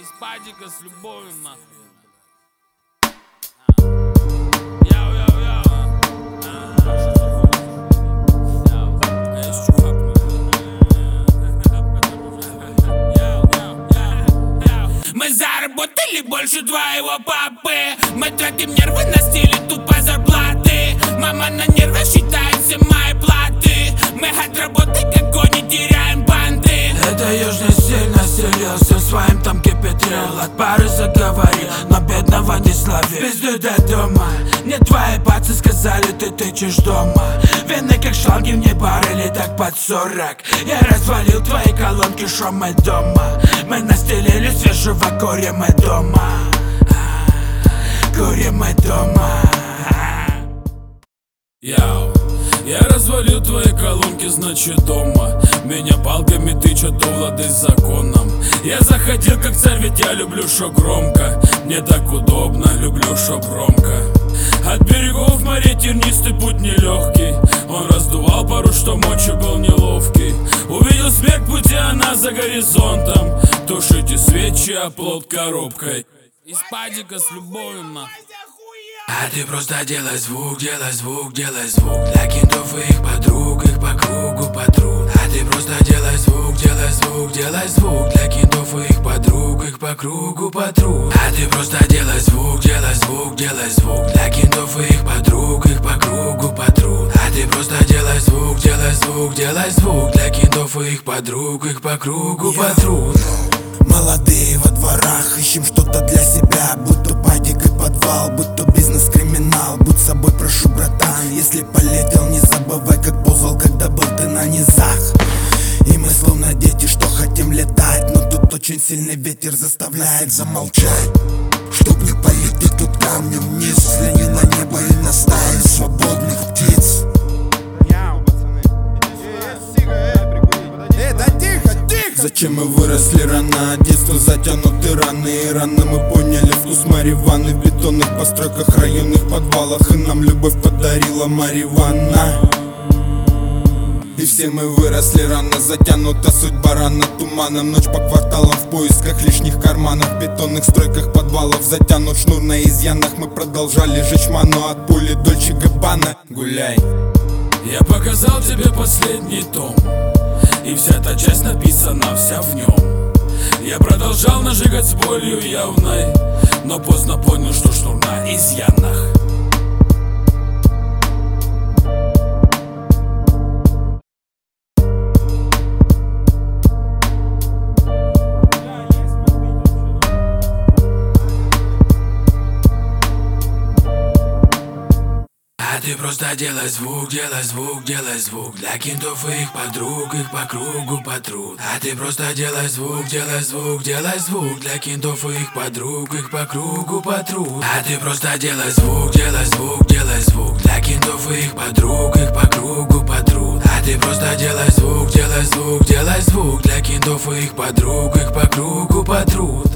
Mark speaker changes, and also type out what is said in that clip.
Speaker 1: Из падика с любовью, нахуй. Мы заработали больше твоего папы. Мы тратим нервы на стиле тупо зарплаты. Мама на нервах считает все мои платы. Мы от работы как кони теряем банды.
Speaker 2: Это южный стиль населился, своим там кипятрил. От пары заговорил, но бедного не словил. Пиздуй до дома, мне твои пацы сказали, ты тычешь дома. Вены как шланги мне парили так под 40. Я развалил твои колонки, шо мы дома. Мы настелили свежего, курим мы дома. Курим мы дома.
Speaker 1: Яу, я развалил твои колонки, значит дома. Меня палками тычут, овлады с законом. Я заходил как царь, ведь я люблю шо громко. Мне так удобно, люблю шо громко. От берегов моря тернистый путь нелегкий. Он раздувал пару, что мочи был неловкий. Увидел смерть пути, она за горизонтом. Тушите свечи, оплот коробкой. Из падика с любовью, нахуй.
Speaker 2: А ты просто делай звук, делай звук, делай звук. Для кентов и их подруг, их по кругу потрут. А ты просто делай звук, делай звук, делай звук. Для кентов и их подруг, их по кругу потрут. А ты просто делай звук, делай звук, делай звук. Для кентов и их подруг, их по кругу потрут. А ты просто делай звук, делай звук, делай звук. Для кентов и их подруг, их по кругу потрут.
Speaker 3: Молодые во дворах, ищем что-то для себя. Будь то падик и подвал, будь то бизнес-криминал. Будь собой, прошу, братан. Если полетел, не забывай, как ползал, когда был ты на низах. И мы словно дети, что хотим летать. Но тут очень сильный ветер заставляет замолчать. Чтоб не полететь тут камнем вниз, взгляни на небо и на стаю свободных птиц. Зачем мы выросли рано, детство затянуты раны. И рано мы поняли вкус марихуаны в бетонных постройках, районных подвалах. И нам любовь подарила марихуана. И все мы выросли рано, затянута судьба рано туманом. Ночь по кварталам в поисках лишних карманов. В бетонных стройках подвалов затянут шнур на изъянах. Мы продолжали жечь ману от пули Дольче Габбана. Гуляй.
Speaker 1: Я показал тебе последний том, и вся та часть написана вся в нем. Я продолжал нажигать с болью явной, но поздно понял, что шнур на изъянах.
Speaker 2: А ты просто делай звук, делай звук, делай звук. Для кентов и их подруг, их по кругу потрут. А ты просто делай звук, делай звук, делай звук. Для кентов и их подруг, их по кругу потрут. А ты просто делай звук, делай звук, делай звук. Для кентов и их подруг, их по кругу потрут. А ты просто делай звук, делай звук, делай звук. Для кентов и их подруг, их по кругу потрут.